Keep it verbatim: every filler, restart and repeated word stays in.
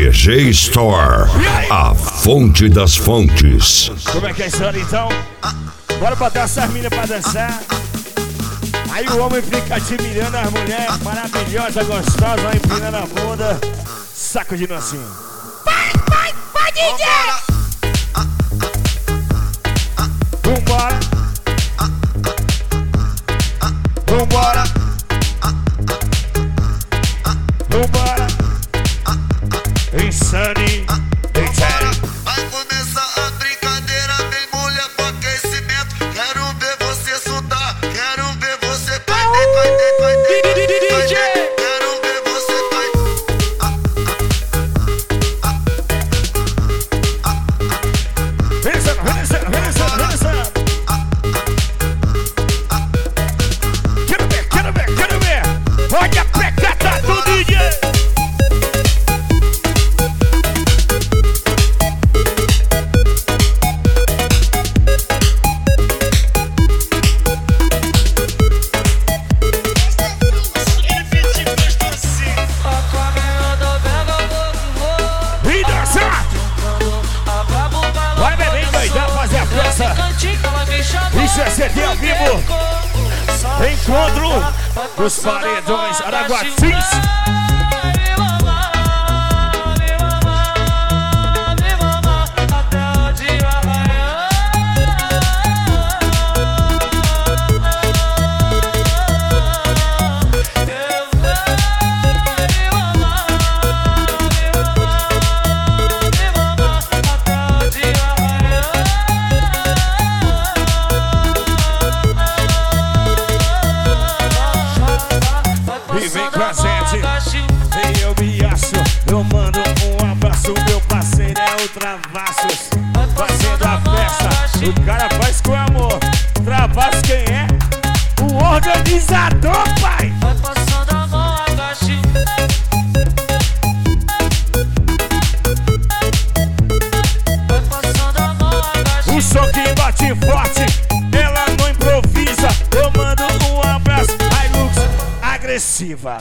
D J Store, a fonte das fontes. Como é que é isso aí, então? Bora botar essas minas pra dançar. Aí o homem fica admirando as mulheres maravilhosas, gostosas, empinando a bunda. Saco de nocinho. Vai, vai, vai, D J! Vambora. Vambora. Vambora. Insane. Vambora. Vai começar a brincadeira, vem mulher pro aquecimento. Quero ver você soltar, quero ver você perder, perder, perder, perder. Quero ver você perder. Vem dançando, vem dançando, vem dançando, vem dançando. Quero ver, quero ver, quero ver. Olha a pecata do D J. Isso é C D ao vivo. Encontro dos paredões Araguatins. Eu mando um abraço, meu parceiro é o Travassos. Fazendo a festa, o cara faz com amor. Travassos quem é? O organizador, pai. Vai passando a mão, agache. Vai passando a mão, agache. O som que bate forte, ela não improvisa. Eu mando um abraço, Hilux agressiva.